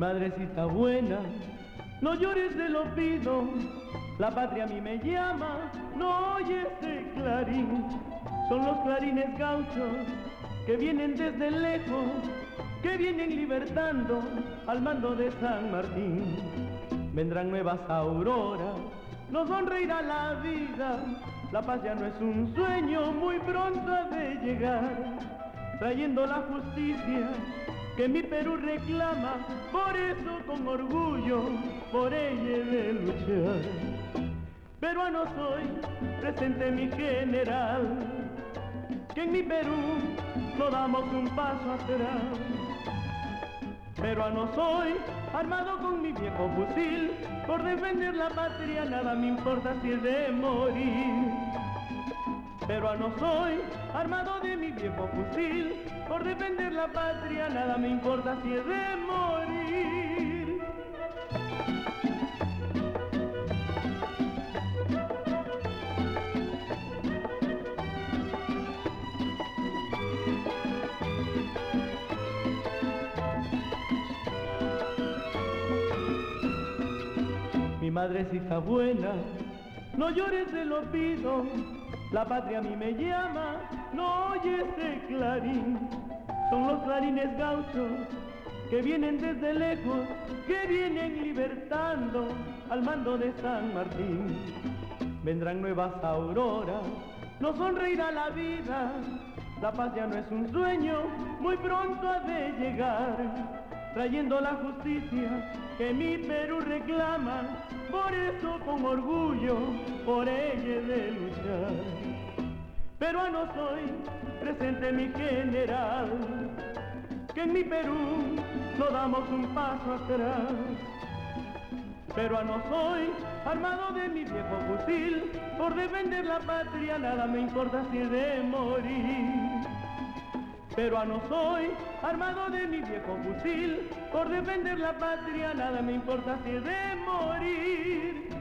madrecita buena, no llores, te lo pido. La patria a mí me llama, no oyes el clarín. Son los clarines gauchos que vienen desde lejos, que vienen libertando al mando de San Martín. Vendrán nuevas auroras, nos sonreirá la vida. La paz ya no es un sueño, muy pronto ha de llegar, trayendo la justicia que mi Perú reclama. Por eso con orgullo por ella he de luchar. Peruano soy, presente mi general, que en mi Perú no damos un paso atrás. Peruano soy, armado con mi viejo fusil, por defender la patria nada me importa si es de morir. Peruano soy, armado de mi viejo fusil, por defender la patria nada me importa si es de morir. Mi madrecita buena, no llores, te lo pido. La patria a mí me llama, no oyes el clarín. Son los clarines gauchos que vienen desde lejos, que vienen libertando al mando de San Martín. Vendrán nuevas auroras, nos sonreirá la vida. La paz ya no es un sueño, muy pronto ha de llegar, trayendo la justicia que mi Perú reclama. Por eso con orgullo por ella he de luchar. Peruano soy, presente mi general, que en mi Perú no damos un paso atrás. Peruano soy, armado de mi viejo fusil, por defender la patria nada me importa si he de morir. Peruano soy, armado de mi viejo fusil, por defender la patria nada me importa si he de morir.